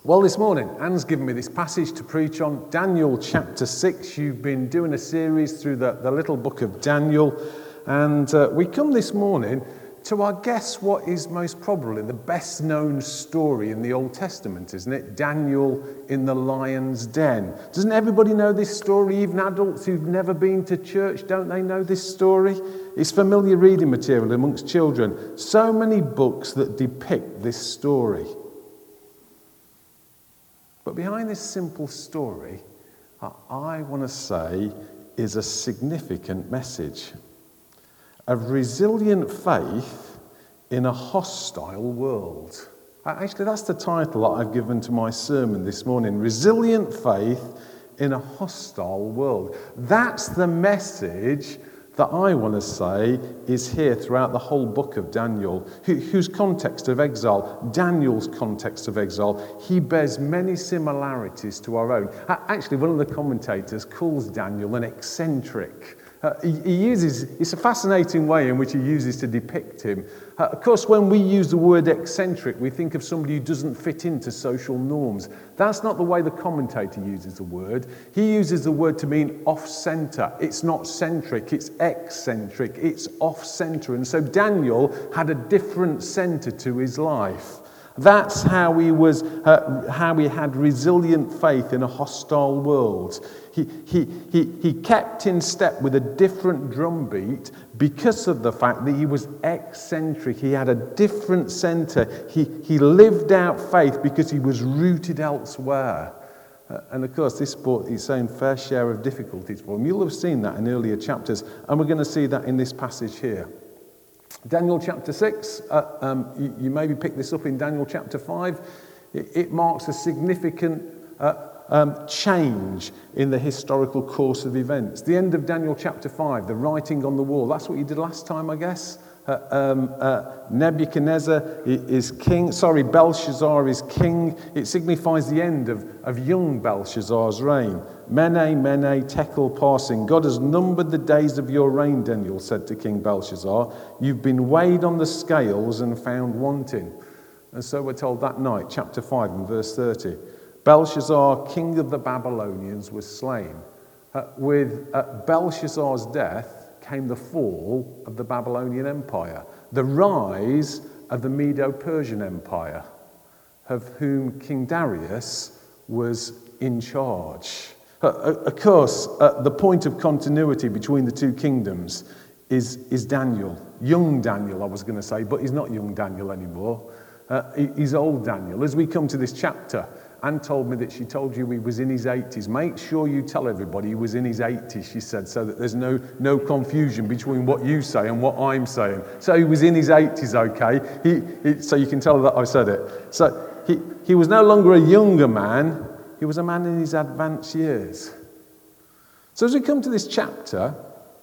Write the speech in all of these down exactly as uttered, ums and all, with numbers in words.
Well, this morning, Anne's given me this passage to preach on, Daniel chapter six. You've been doing a series through the, the little book of Daniel, and uh, we come this morning to, I guess, what is most probably the best known story in the Old Testament, isn't it? Daniel in the lion's den. Doesn't everybody know this story? Even adults who've never been to church, don't they know this story? It's familiar reading material amongst children. So many books that depict this story. But behind this simple story, I want to say, is a significant message of resilient faith in a hostile world. Actually, that's the title that I've given to my sermon this morning. Resilient faith in a hostile world. That's the message that I want to say is here throughout the whole book of Daniel, whose context of exile, Daniel's context of exile, he bears many similarities to our own. Actually, one of the commentators calls Daniel an eccentric. Uh, he, he uses, it's a fascinating way in which he uses to depict him. Uh, of course, when we use the word eccentric, we think of somebody who doesn't fit into social norms. That's not the way the commentator uses the word. He uses the word to mean off-center. It's not centric, it's eccentric, it's off-center. And so Daniel had a different center to his life. That's how he was, uh, how he had resilient faith in a hostile world. He, he, he, he kept in step with a different drumbeat because of the fact that he was eccentric. He had a different center. He, he lived out faith because he was rooted elsewhere. Uh, and of course, this brought its own fair share of difficulties for him. You'll have seen that in earlier chapters, and we're going to see that in this passage here. Daniel chapter six, uh, um, you, you maybe pick this up in Daniel chapter five. It, it marks a significant uh, um, change in the historical course of events. The end of Daniel chapter five, the writing on the wall. That's what you did last time, I guess. Uh, um, uh, Nebuchadnezzar is king. Sorry, Belshazzar is king. It signifies the end of, of young Belshazzar's reign. Mene, Mene, Tekel, Parsin. God has numbered the days of your reign, Daniel said to King Belshazzar. You've been weighed on the scales and found wanting. And so we're told that night, chapter five and verse thirty. Belshazzar, king of the Babylonians, was slain. Uh, with uh, Belshazzar's death came the fall of the Babylonian Empire, the rise of the Medo-Persian Empire, of whom King Darius was in charge. Uh, of course, uh, the point of continuity between the two kingdoms is, is Daniel. Young Daniel, I was going to say, but he's not young Daniel anymore. Uh, he, he's old Daniel. As we come to this chapter, Anne told me that she told you he was in his eighties. Make sure you tell everybody he was in his eighties, she said, so that there's no, no confusion between what you say and what I'm saying. So he was in his eighties, okay? He, he, so you can tell her that I said it. So he, he was no longer a younger man. He was a man in his advanced years. So as we come to this chapter,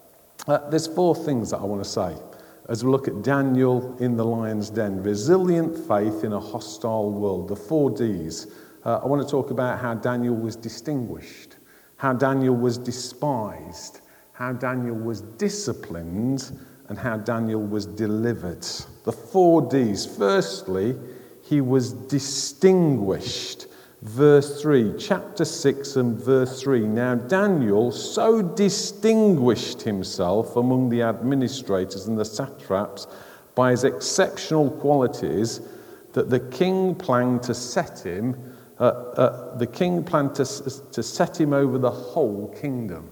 uh, there's four things that I want to say as we look at Daniel in the lion's den. Resilient faith in a hostile world, the four Ds. Uh, I want to talk about how Daniel was distinguished, how Daniel was despised, how Daniel was disciplined, and how Daniel was delivered. The four Ds. Firstly, he was distinguished. Verse three, chapter six and verse three. Now Daniel so distinguished himself among the administrators and the satraps by his exceptional qualities that the king planned to set him Uh, uh, the king planned to, to set him over the whole kingdom.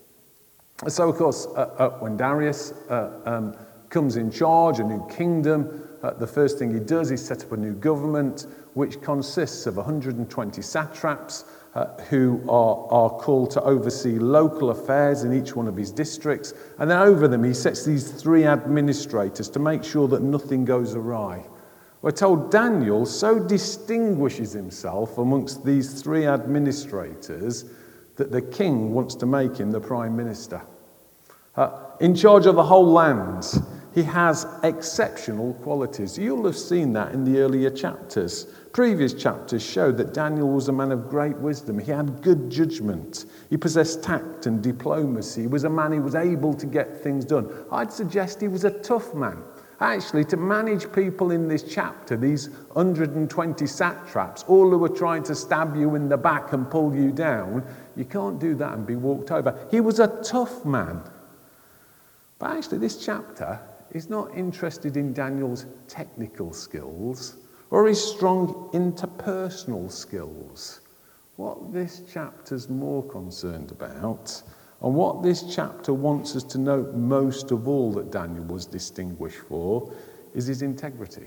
So, of course, uh, uh, when Darius uh, um, comes in charge, a new kingdom, uh, the first thing he does is set up a new government, which consists of one hundred twenty satraps uh, who are, are called to oversee local affairs in each one of his districts. And then over them, he sets these three administrators to make sure that nothing goes awry. We're told Daniel so distinguishes himself amongst these three administrators that the king wants to make him the prime minister. Uh, in charge of the whole land, he has exceptional qualities. You'll have seen that in the earlier chapters. Previous chapters showed that Daniel was a man of great wisdom. He had good judgment. He possessed tact and diplomacy. He was a man who was able to get things done. I'd suggest he was a tough man. Actually, to manage people in this chapter, these one hundred twenty satraps, all who are trying to stab you in the back and pull you down, you can't do that and be walked over. He was a tough man. But actually, this chapter is not interested in Daniel's technical skills or his strong interpersonal skills. What this chapter's more concerned about, and what this chapter wants us to note most of all that Daniel was distinguished for, is his integrity.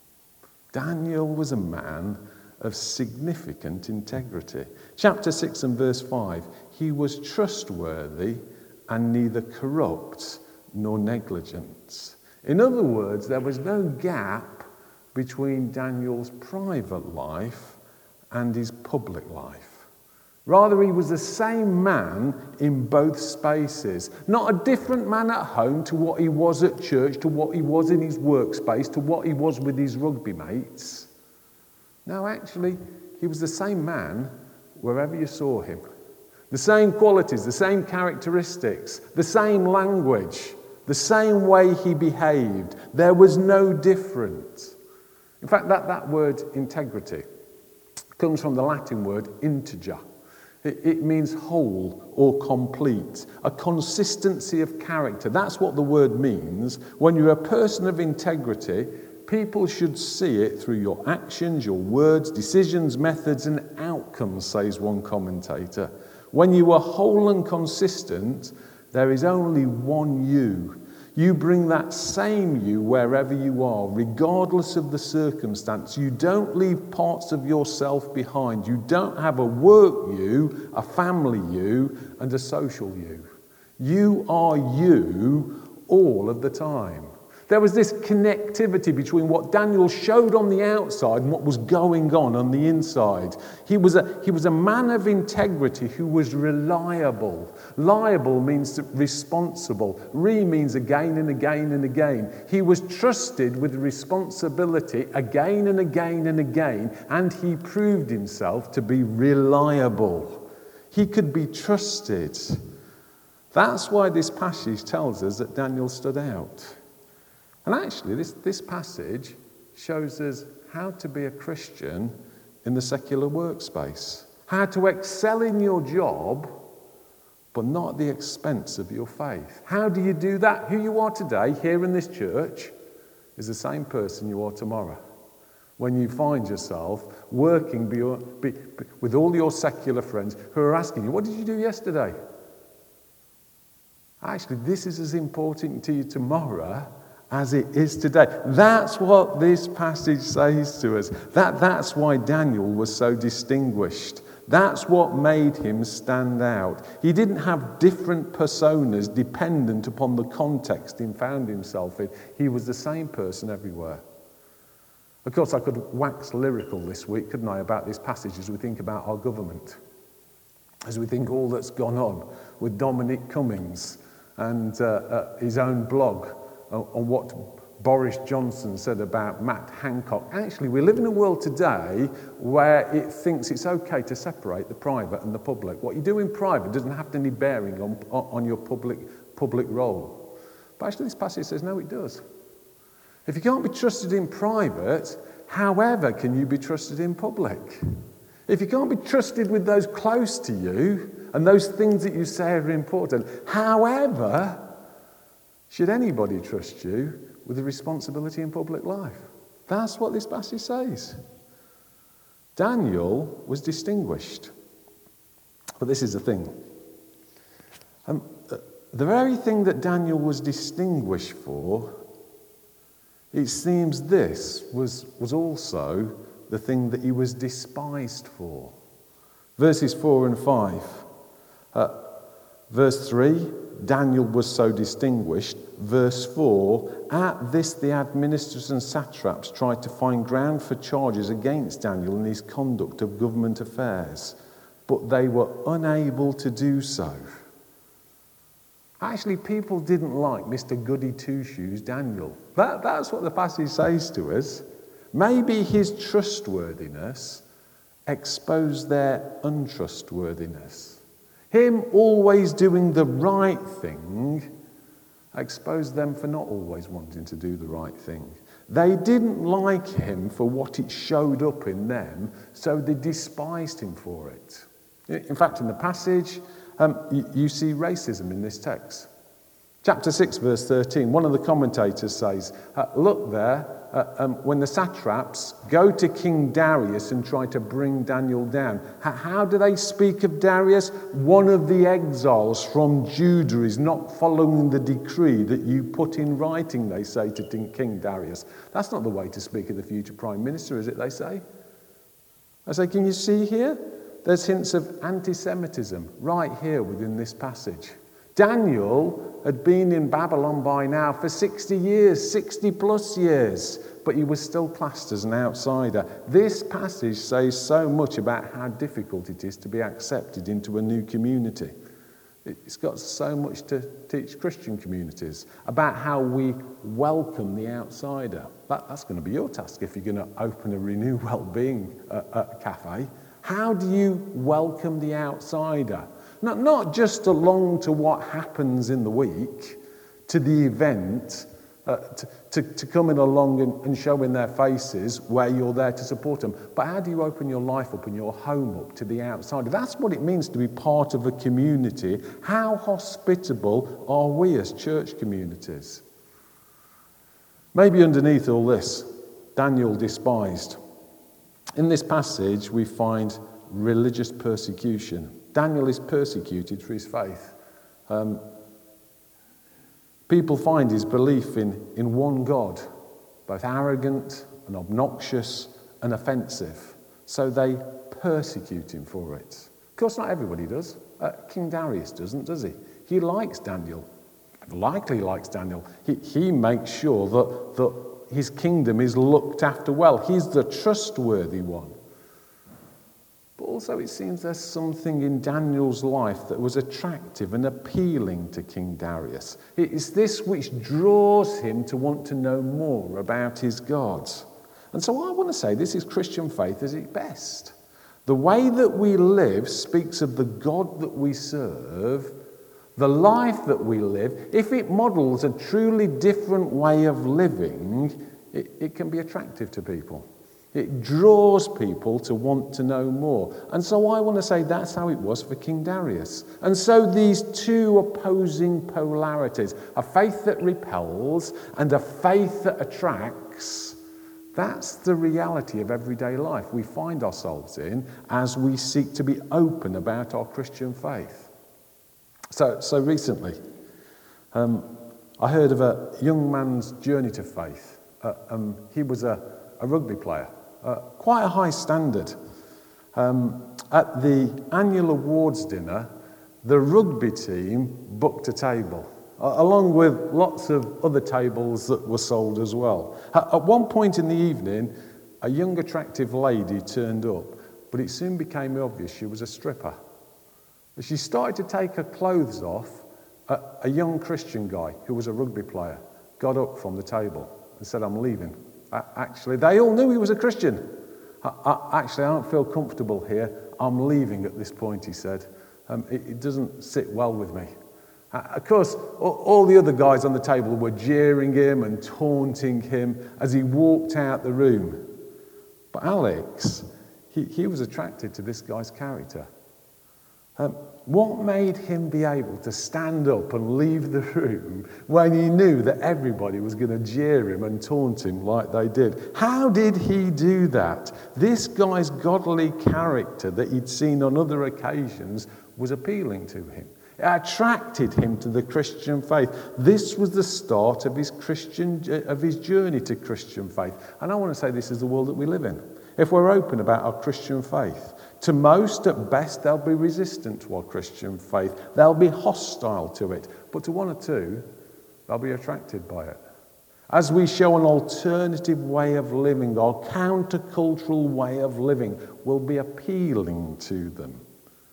Daniel was a man of significant integrity. Chapter six and verse five, he was trustworthy and neither corrupt nor negligent. In other words, there was no gap between Daniel's private life and his public life. Rather, he was the same man in both spaces. Not a different man at home to what he was at church, to what he was in his workspace, to what he was with his rugby mates. No, actually, he was the same man wherever you saw him. The same qualities, the same characteristics, the same language, the same way he behaved. There was no difference. In fact, that, that word integrity comes from the Latin word integer. It, it means whole or complete, a consistency of character. That's what the word means. When you're a person of integrity, people should see it through your actions, your words, decisions, methods, and outcomes, says one commentator. When you are whole and consistent, there is only one you. You bring that same you wherever you are, regardless of the circumstance. You don't leave parts of yourself behind. You don't have a work you, a family you, and a social you. You are you all of the time. There was this connectivity between what Daniel showed on the outside and what was going on on the inside. He was a, he was a man of integrity who was reliable. Liable means responsible. Re means again and again and again. He was trusted with responsibility again and again and again, and he proved himself to be reliable. He could be trusted. That's why this passage tells us that Daniel stood out. And actually, this, this passage shows us how to be a Christian in the secular workspace. How to excel in your job, but not at the expense of your faith. How do you do that? Who you are today, here in this church, is the same person you are tomorrow. When you find yourself working be, be, be, with all your secular friends who are asking you, what did you do yesterday? Actually, this is as important to you tomorrow as it is today. That's what this passage says to us. That, that's why Daniel was so distinguished. That's what made him stand out. He didn't have different personas dependent upon the context he found himself in. He was the same person everywhere. Of course, I could wax lyrical this week, couldn't I, about this passage as we think about our government, as we think all that's gone on with Dominic Cummings and uh, uh, his own blog on what Boris Johnson said about Matt Hancock. Actually, we live in a world today where it thinks it's okay to separate the private and the public. What you do in private doesn't have any bearing on, on your public, public role. But actually, this passage says, no, it does. If you can't be trusted in private, however can you be trusted in public? If you can't be trusted with those close to you and those things that you say are important, however should anybody trust you with the responsibility in public life? That's what this passage says. Daniel was distinguished. But this is the thing. Um, the very thing that Daniel was distinguished for, it seems this was, was also the thing that he was despised for. Verses four and five. Uh, verse three, Daniel was so distinguished. Verse four, at this the administrators and satraps tried to find ground for charges against Daniel in his conduct of government affairs, but they were unable to do so. Actually, people didn't like Mister Goody Two-Shoes Daniel. That, that's what the passage says to us. Maybe his trustworthiness exposed their untrustworthiness. Him always doing the right thing exposed them for not always wanting to do the right thing. They didn't like him for what it showed up in them, so they despised him for it. In fact, in the passage, um, you, you see racism in this text. Chapter six, verse thirteen, one of the commentators says, uh, look there, uh, um, when the satraps go to King Darius and try to bring Daniel down, how, how do they speak of Darius? One of the exiles from Judah is not following the decree that you put in writing, they say to King Darius. That's not the way to speak of the future prime minister, is it, they say? I say, can you see here? There's hints of anti-Semitism right here within this passage. Daniel had been in Babylon by now for sixty years, sixty plus years, but he was still classed as an outsider. This passage says so much about how difficult it is to be accepted into a new community. It's got so much to teach Christian communities about how we welcome the outsider. That, that's going to be your task if you're going to open a Renew Wellbeing uh, uh, cafe. How do you welcome the outsider? Not, not just along to what happens in the week, to the event, uh, to, to, to coming along and, and showing their faces where you're there to support them. But how do you open your life up and your home up to the outsider? That's what it means to be part of a community. How hospitable are we as church communities? Maybe underneath all this, Daniel despised. In this passage, we find religious persecution. Daniel is persecuted for his faith. Um, people find his belief in, in one God both arrogant and obnoxious and offensive. So they persecute him for it. Of course, not everybody does. Uh, King Darius doesn't, does he? He likes Daniel. Likely likes Daniel. He, he makes sure that, that his kingdom is looked after well. He's the trustworthy one. But also it seems there's something in Daniel's life that was attractive and appealing to King Darius. It's this which draws him to want to know more about his God. And so I want to say this is Christian faith at its best. The way that we live speaks of the God that we serve, the life that we live. If it models a truly different way of living, it, it can be attractive to people. It draws people to want to know more. And so I want to say that's how it was for King Darius. And so these two opposing polarities, a faith that repels and a faith that attracts, that's the reality of everyday life we find ourselves in as we seek to be open about our Christian faith. So, so recently, um, I heard of a young man's journey to faith. Uh, um, he was a, a rugby player. Uh, quite a high standard. Um, at the annual awards dinner, the rugby team booked a table, uh, along with lots of other tables that were sold as well. At, at one point in the evening, a young attractive lady turned up, but it soon became obvious she was a stripper. As she started to take her clothes off, a, a young Christian guy who was a rugby player got up from the table and said, "I'm leaving." Actually, they all knew he was a Christian. I, I, actually, I don't feel comfortable here. I'm leaving at this point, he said. Um, it, it doesn't sit well with me. Uh, of course, all, all the other guys on the table were jeering him and taunting him as he walked out the room. But Alex, he, he was attracted to this guy's character. Um, what made him be able to stand up and leave the room when he knew that everybody was going to jeer him and taunt him like they did? How did he do that? This guy's godly character that he'd seen on other occasions was appealing to him. It attracted him to the Christian faith. This was the start of his Christian of his journey to Christian faith. And I want to say this is the world that we live in. If we're open about our Christian faith, to most, at best, they'll be resistant to our Christian faith. They'll be hostile to it. But to one or two, they'll be attracted by it. As we show an alternative way of living, our countercultural way of living will be appealing to them.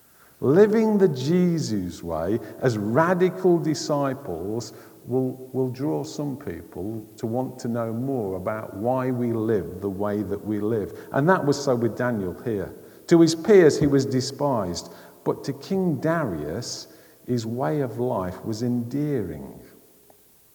Living the Jesus way as radical disciples will, will draw some people to want to know more about why we live the way that we live. And that was so with Daniel here. To his peers, he was despised. But to King Darius, his way of life was endearing.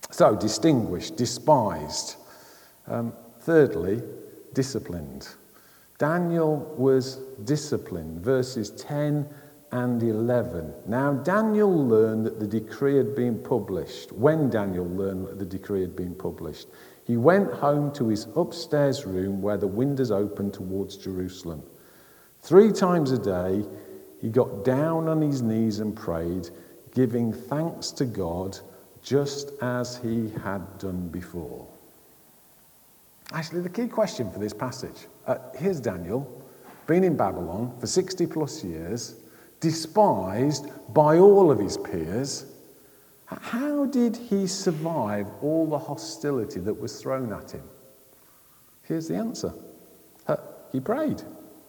So, distinguished, despised. Um, thirdly, disciplined. Daniel was disciplined, verses ten and eleven. Now Daniel learned that the decree had been published. When Daniel learned that the decree had been published, he went home to his upstairs room where the windows opened towards Jerusalem. Three times a day, he got down on his knees and prayed, giving thanks to God, just as he had done before. Actually, the key question for this passage, uh, here's Daniel, been in Babylon for sixty plus years, despised by all of his peers. How did he survive all the hostility that was thrown at him? Here's the answer. Uh, he prayed,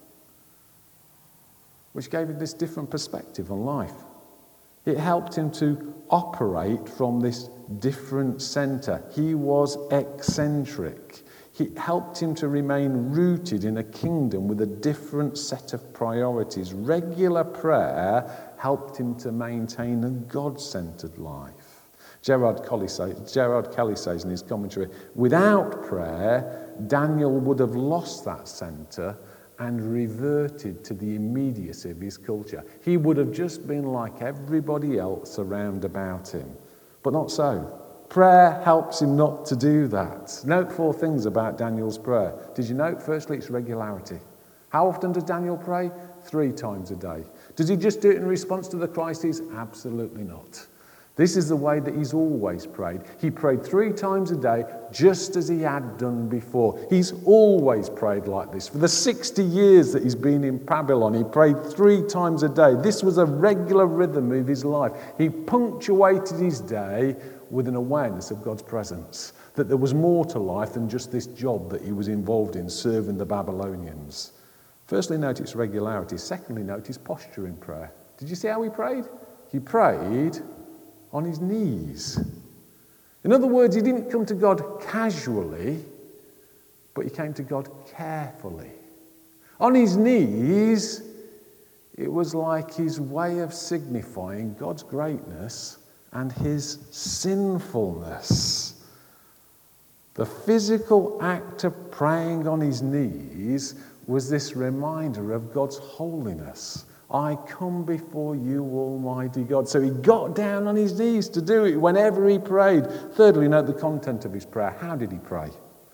which gave him this different perspective on life. It helped him to operate from this different centre. He was eccentric. It helped him to remain rooted in a kingdom with a different set of priorities. Regular prayer helped him to maintain a God-centred life. Gerard Kelly, say, Gerard Kelly says in his commentary, without prayer, Daniel would have lost that centre and reverted to the immediacy of his culture. He would have just been like everybody else around about him. But not so. Prayer helps him not to do that. Note four things about Daniel's prayer. Did you note? Firstly, it's regularity. How often does Daniel pray? Three times a day. Does he just do it in response to the crises? Absolutely not. This is the way that he's always prayed. He prayed three times a day, just as he had done before. He's always prayed like this. For the sixty years that he's been in Babylon, he prayed three times a day. This was a regular rhythm of his life. He punctuated his day with an awareness of God's presence, that there was more to life than just this job that he was involved in, serving the Babylonians. Firstly, note its regularity. Secondly, note his posture in prayer. Did you see how he prayed? He prayed on his knees. In other words, he didn't come to God casually, but he came to God carefully. On his knees, it was like his way of signifying God's greatness and his sinfulness. The physical act of praying on his knees was this reminder of God's holiness. I come before you, Almighty God. So he got down on his knees to do it whenever he prayed. Thirdly, note the content of his prayer. How did he pray?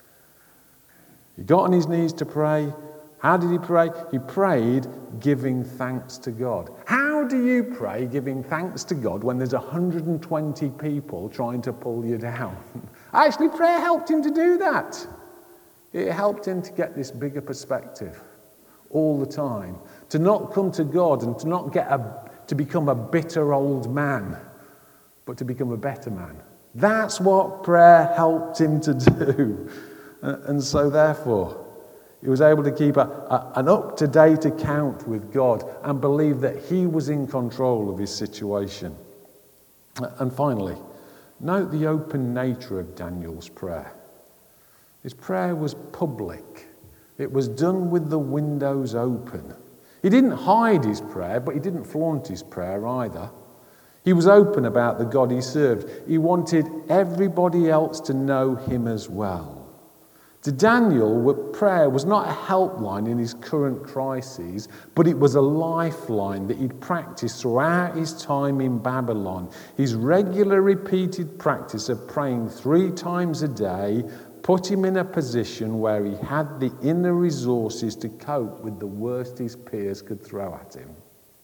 He got on his knees to pray. How did he pray? He prayed giving thanks to God. How do you pray giving thanks to God when there's one hundred twenty people trying to pull you down? Actually, prayer helped him to do that. It helped him to get this bigger perspective all the time. To not come to God and to not get a, to become a bitter old man, but to become a better man. That's what prayer helped him to do. And so therefore, he was able to keep a, a, an up-to-date account with God and believe that he was in control of his situation. And finally, note the open nature of Daniel's prayer. His prayer was public. It was done with the windows open. He didn't hide his prayer, but he didn't flaunt his prayer either. He was open about the God he served. He wanted everybody else to know him as well. To Daniel, prayer was not a helpline in his current crises, but it was a lifeline that he'd practiced throughout his time in Babylon. His regular repeated practice of praying three times a day put him in a position where he had the inner resources to cope with the worst his peers could throw at him.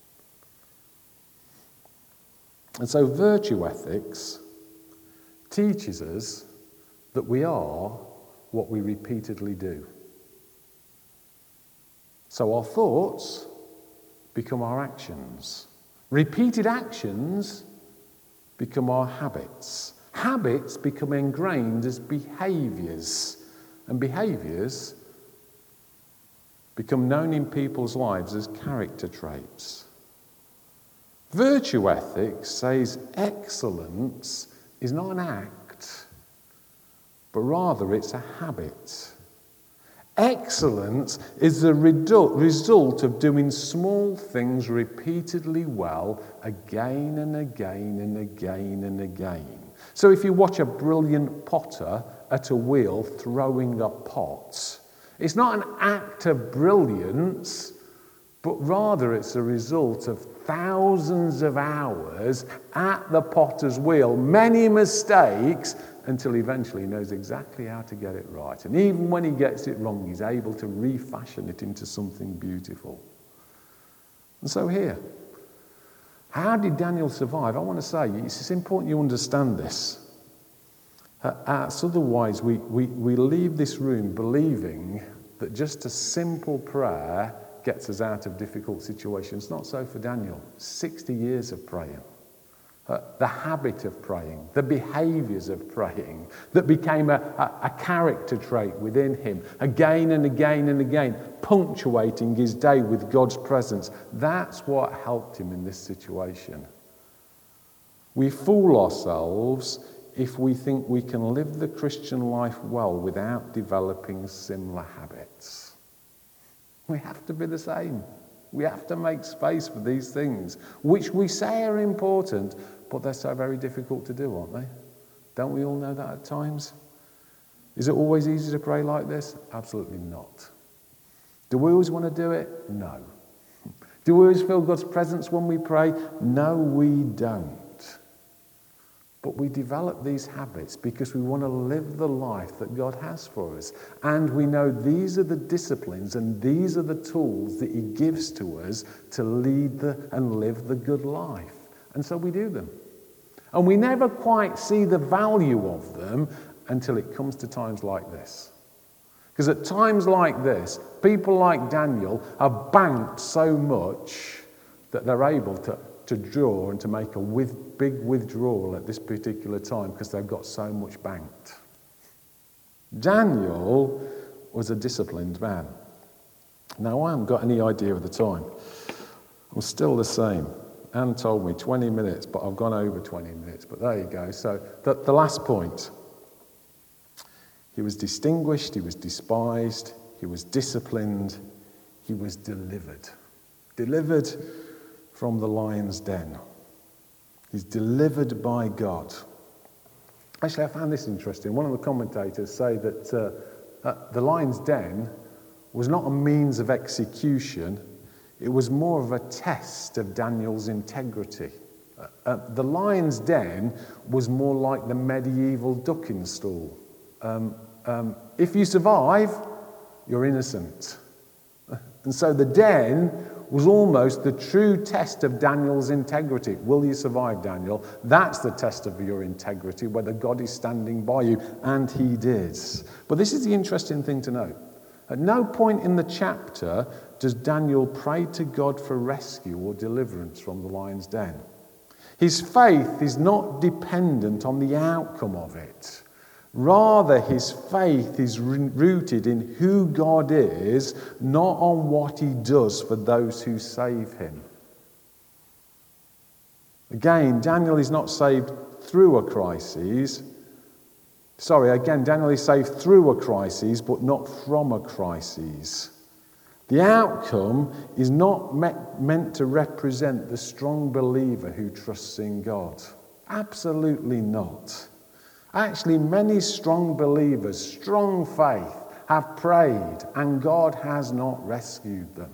And so virtue ethics teaches us that we are what we repeatedly do. So our thoughts become our actions. Repeated actions become our habits. Habits become ingrained as behaviours, and behaviours become known in people's lives as character traits. Virtue ethics says excellence is not an act, but rather it's a habit. Excellence is the result of doing small things repeatedly well again and again and again and again. So if you watch a brilliant potter at a wheel throwing up pots, it's not an act of brilliance, but rather it's a result of thousands of hours at the potter's wheel, many mistakes, until eventually he knows exactly how to get it right. And even when he gets it wrong, he's able to refashion it into something beautiful. And so here, how did Daniel survive? I want to say, it's important you understand this. Uh, as otherwise, we, we, we leave this room believing that just a simple prayer gets us out of difficult situations. Not so for Daniel. sixty years of praying. Uh, the habit of praying, the behaviours of praying that became a, a, a character trait within him, again and again and again, punctuating his day with God's presence. That's what helped him in this situation. We fool ourselves if we think we can live the Christian life well without developing similar habits. We have to be the same. We have to make space for these things, which we say are important, but they're so very difficult to do, aren't they? Don't we all know that at times? Is it always easy to pray like this? Absolutely not. Do we always want to do it? No. Do we always feel God's presence when we pray? No, we don't. But we develop these habits because we want to live the life that God has for us. And we know these are the disciplines and these are the tools that he gives to us to lead the, and live the good life. And so we do them. And we never quite see the value of them until it comes to times like this. Because at times like this, people like Daniel are banked so much that they're able to to draw and to make a with, big withdrawal at this particular time because they've got so much banked. Daniel was a disciplined man. Now, I haven't got any idea of the time. I'm still the same. Anne told me twenty minutes, but I've gone over twenty minutes. But there you go. So the, the last point. He was distinguished, he was despised, he was disciplined, he was delivered. Delivered from the lion's den. He's delivered by God. Actually, I found this interesting. One of the commentators say that uh, uh, the lion's den was not a means of execution. It was more of a test of Daniel's integrity. Uh, uh, the lion's den was more like the medieval ducking stool. Um, um, if you survive, you're innocent. And so the den was almost the true test of Daniel's integrity. Will you survive, Daniel? That's the test of your integrity, whether God is standing by you, and he did. But this is the interesting thing to note. At no point in the chapter does Daniel pray to God for rescue or deliverance from the lion's den. His faith is not dependent on the outcome of it. Rather, his faith is rooted in who God is, not on what he does for those who save him. Again, Daniel is not saved through a crisis. Sorry, again, Daniel is saved through a crisis, but not from a crisis. The outcome is not met, meant to represent the strong believer who trusts in God. Absolutely not. Actually, many strong believers, strong faith, have prayed and God has not rescued them.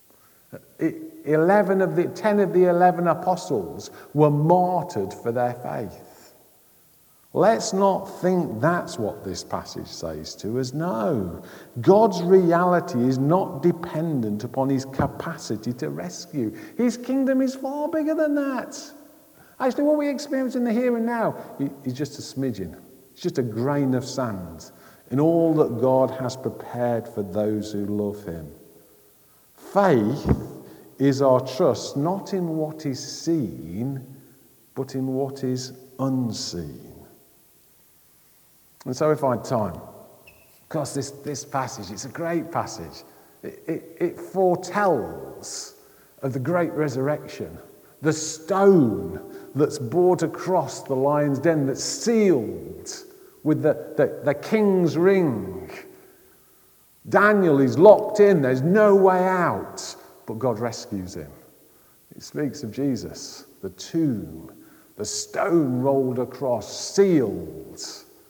Eleven of the, ten of the eleven apostles were martyred for their faith. Let's not think that's what this passage says to us. No. God's reality is not dependent upon his capacity to rescue. His kingdom is far bigger than that. Actually, what we experience in the here and now is just a smidgen. It's just a grain of sand in all that God has prepared for those who love him. Faith is our trust not in what is seen, but in what is unseen. And so if I had time, because this, this passage, it's a great passage. It, it, it foretells of the great resurrection. The stone that's brought across the lion's den, that's sealed with the, the, the king's ring. Daniel is locked in. There's no way out, but God rescues him. It speaks of Jesus, the tomb The stone rolled across, sealed.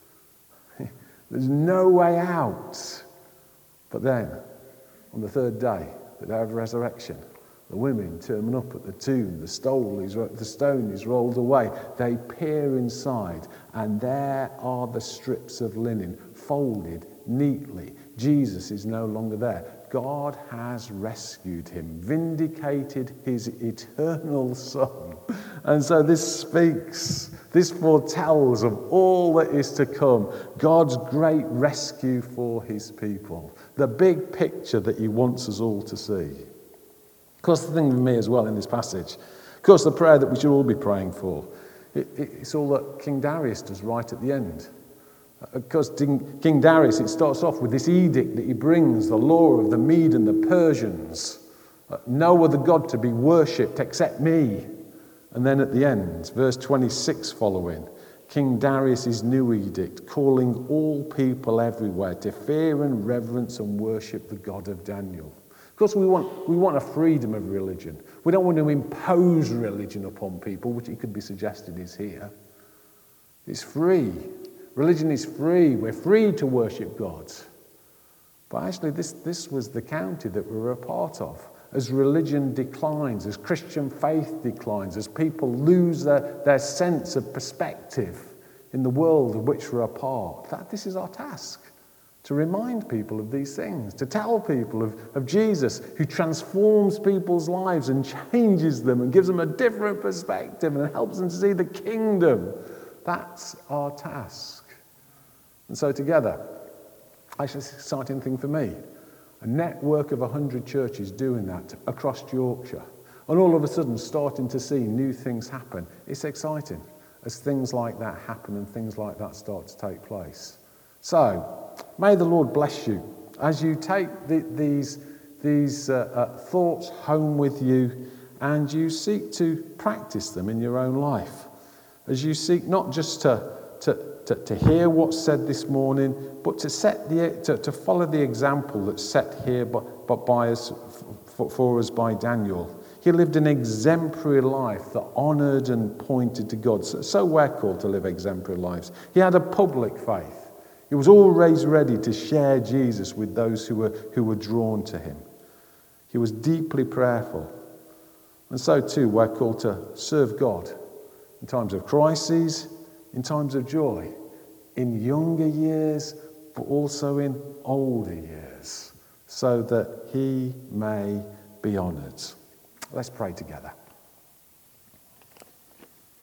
There's no way out. But then, on the third day, the day of resurrection, the women turn up at the tomb. The stone is, the stone is rolled away. They peer inside, and there are the strips of linen folded neatly. Jesus is no longer there. God has rescued him, vindicated his eternal Son. And so this speaks, this foretells of all that is to come, God's great rescue for his people, the big picture that he wants us all to see. Of course, the thing with me as well in this passage, of course, the prayer that we should all be praying for, it, it, it's all that King Darius does right at the end. Because King Darius, it starts off with this edict that he brings, the law of the Mede and the Persians. No other God to be worshipped except me. And then at the end, verse twenty-six following, King Darius' new edict, calling all people everywhere to fear and reverence and worship the God of Daniel. Of course, we want, we want a freedom of religion. We don't want to impose religion upon people, which it could be suggested is here. It's free. Religion is free. We're free to worship God. But actually, this, this was the county that we were a part of. As religion declines, as Christian faith declines, as people lose their, their sense of perspective in the world of which we're a part, that this is our task. To remind people of these things, to tell people of, of Jesus who transforms people's lives and changes them and gives them a different perspective and helps them to see the kingdom. That's our task. And so together, actually it's an exciting thing for me. A network of one hundred churches doing that across Yorkshire. And all of a sudden starting to see new things happen. It's exciting as things like that happen and things like that start to take place. So, may the Lord bless you as you take the, these, these uh, uh, thoughts home with you and you seek to practice them in your own life. As you seek not just to, to, to, to hear what's said this morning, but to, set the, to, to follow the example that's set here by, by us, for, for us by Daniel. He lived an exemplary life that honoured and pointed to God. So, so we're called to live exemplary lives. He had a public faith. He was always ready to share Jesus with those who were, who were drawn to him. He was deeply prayerful. And so too, we're called to serve God in times of crises, in times of joy, in younger years, but also in older years, so that he may be honoured. Let's pray together.